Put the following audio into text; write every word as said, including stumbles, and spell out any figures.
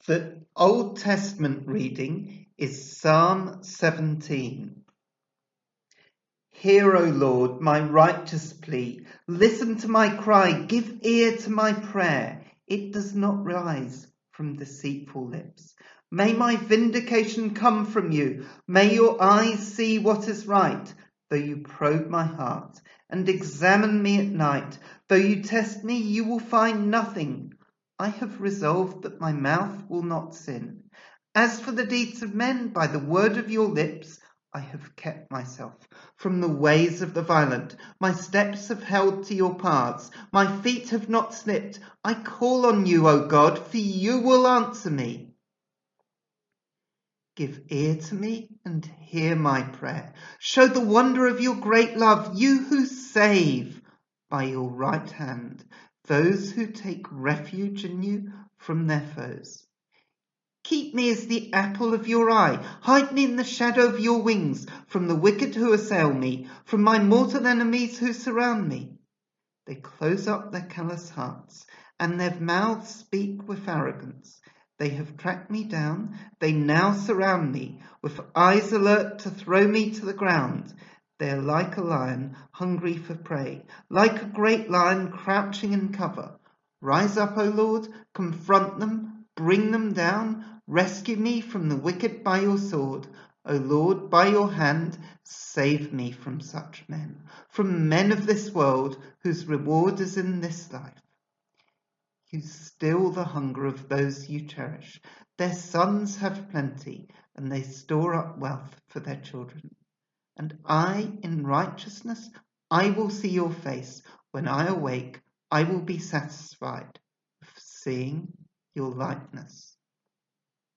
The Old Testament reading is Psalm seventeen. Hear, O Lord, my righteous plea. Listen to my cry. Give ear to my prayer. It does not rise from deceitful lips. May my vindication come from you. May your eyes see what is right. Though you probe my heart and examine me at night, though you test me, you will find nothing. I have resolved that my mouth will not sin. As for the deeds of men, by the word of your lips, I have kept myself from the ways of the violent. My steps have held to your paths. My feet have not slipped. I call on you, O God, for you will answer me. Give ear to me and hear my prayer. Show the wonder of your great love, you who save by your right hand those who take refuge in you from their foes. Keep me as the apple of your eye. Hide me in the shadow of your wings from the wicked who assail me, from my mortal enemies who surround me. They close up their callous hearts, and their mouths speak with arrogance. They have tracked me down. They now surround me, with eyes alert to throw me to the ground. They are like a lion hungry for prey, like a great lion crouching in cover. Rise up, O Lord, confront them, bring them down. Rescue me from the wicked by your sword. O Lord, by your hand, save me from such men, from men of this world whose reward is in this life. You still the hunger of those you cherish. Their sons have plenty, and they store up wealth for their children. And I, in righteousness, I will see your face. When I awake, I will be satisfied with seeing your likeness.